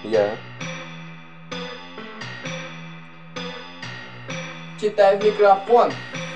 Я. Читай в микрофон.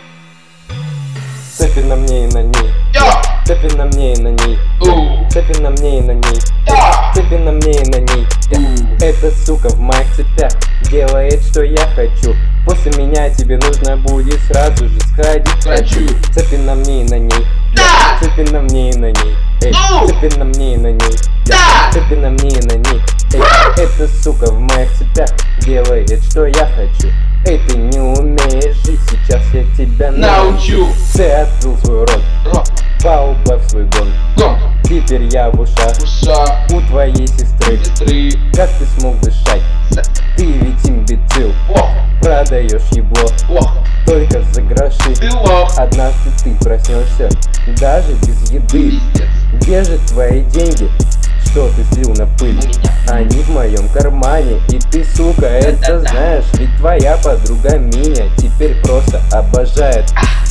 Цепи на мне и на ней. Цепи на мне и на ней. Цепи на мне и на ней. Цепи на мне и на ней. Эта сука в моих цепях делает, что я хочу. После меня тебе нужно будет сразу же сходить к врачу. Цепи на мне и на ней. Цепи на мне и на ней. Эй, цепи на мне и на ней. Цепи на мне и на ней. Эй, эта сука в моих цепях делает, что я хочу. Эй, ты не умеешь жить, сейчас я тебя научу. Ты открыл свой рот, поубавь свой гон. Теперь я в ушах у твоей сестры. Как ты смог дышать? Ты ведь имбецил. Продаешь ебло только за гроши. Однажды ты проснешься даже без еды. Где же твои деньги, что ты слил на пыль? Они в моем кармане, и ты, сука, это знаешь. Ведь твоя подруга меня теперь просто обожает.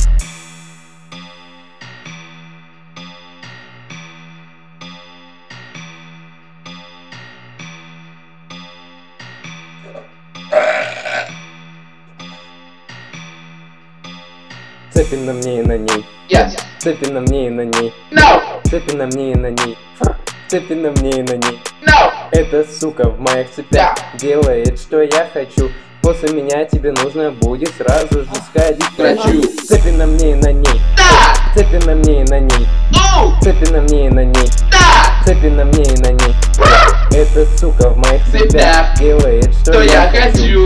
Цепи на мне и на ней. Цепи на мне и на ней. Цепи на мне и на ней. Цепи на мне и на ней. Эта сука в моих цепях делает, что я хочу. После меня тебе нужно будет сразу же сходить к врачу. Цепи на мне и на ней. Цепи на мне и на ней. Цепи на мне и на ней. Цепи на мне и на ней. Эта сука в моих цепях делает, что я хочу.